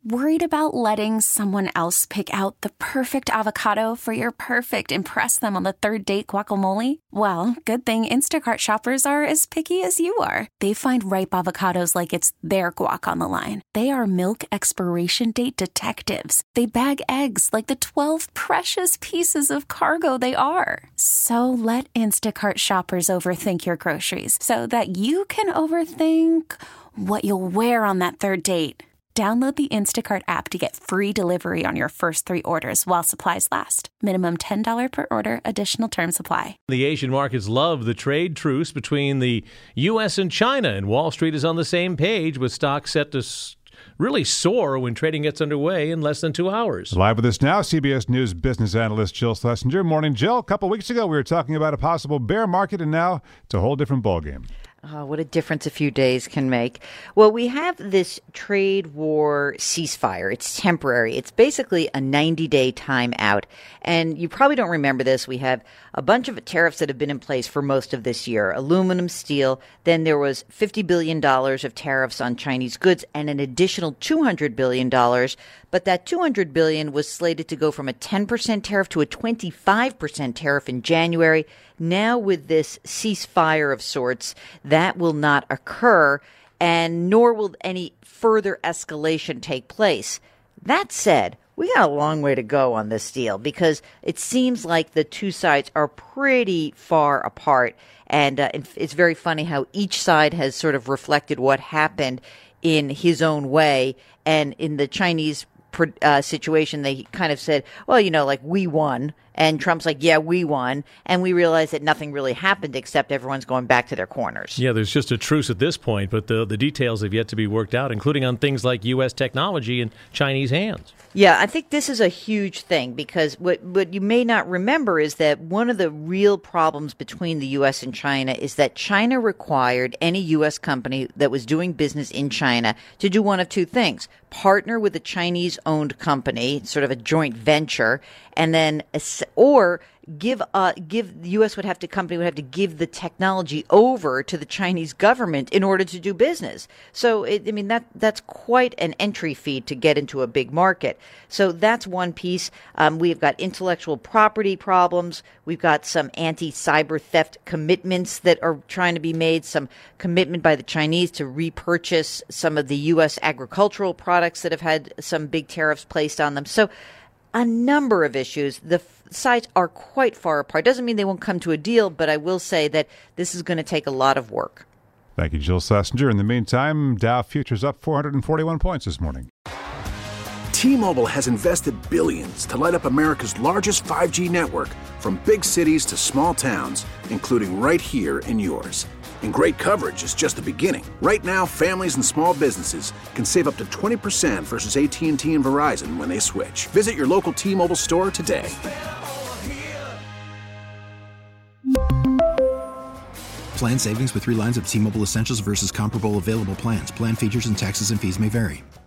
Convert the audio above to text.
Worried about letting someone else pick out the perfect avocado for your perfect impress them on the third date guacamole? Well, good thing Instacart shoppers are as picky as you are. They find ripe avocados like it's their guac on the line. They are milk expiration date detectives. They bag eggs like the 12 precious pieces of cargo they are. So let Instacart shoppers overthink your groceries so that you can overthink what you'll wear on that third date. Download the Instacart app to get free delivery on your first 3 orders while supplies last. Minimum $10 per order. Additional terms apply. The Asian markets love the trade truce between the U.S. and China, and Wall Street is on the same page with stocks set to really soar when trading gets underway in less than 2 hours. Live with us now, CBS News business analyst Jill Schlesinger. Morning, Jill. A couple weeks ago, we were talking about a possible bear market, and now it's a whole different ballgame. Oh, what a difference a few days can make. Well, we have this trade war ceasefire. It's temporary. It's basically a 90-day timeout. And you probably don't remember this. We have a bunch of tariffs that have been in place for most of this year. Aluminum, steel. Then there was $50 billion of tariffs on Chinese goods and an additional $200 billion. But that $200 billion was slated to go from a 10% tariff to a 25% tariff in January. Now with this ceasefire of sorts, that will not occur, and nor will any further escalation take place. That said, we got a long way to go on this deal because it seems like the two sides are pretty far apart. And it's very funny how each side has sort of reflected what happened in his own way. And in the Chinese situation, they kind of said, well, like we won. And Trump's like, yeah, we won. And we realized that nothing really happened except everyone's going back to their corners. Yeah, there's just a truce at this point, but the details have yet to be worked out, including on things like U.S. technology in Chinese hands. Yeah, I think this is a huge thing because what you may not remember is that one of the real problems between the U.S. and China is that China required any U.S. company that was doing business in China to do one of two things: partner with a Chinese-owned company, sort of a joint venture, and then or the U.S. would have to give the technology over to the Chinese government in order to do business. So, that's quite an entry fee to get into a big market. So that's one piece. We've got intellectual property problems. We've got some anti-cyber theft commitments that are trying to be made, some commitment by the Chinese to repurchase some of the U.S. agricultural products that have had some big tariffs placed on them. So a number of issues. The sides are quite far apart. Doesn't mean they won't come to a deal, but I will say that this is going to take a lot of work. Thank you, Jill Schlesinger. In the meantime, Dow futures up 441 points this morning. T-Mobile has invested billions to light up America's largest 5G network, from big cities to small towns, including right here in yours. And great coverage is just the beginning. Right now, families and small businesses can save up to 20% versus AT&T and Verizon when they switch. Visit your local T-Mobile store today. Plan savings with 3 lines of T-Mobile Essentials versus comparable available plans. Plan features and taxes and fees may vary.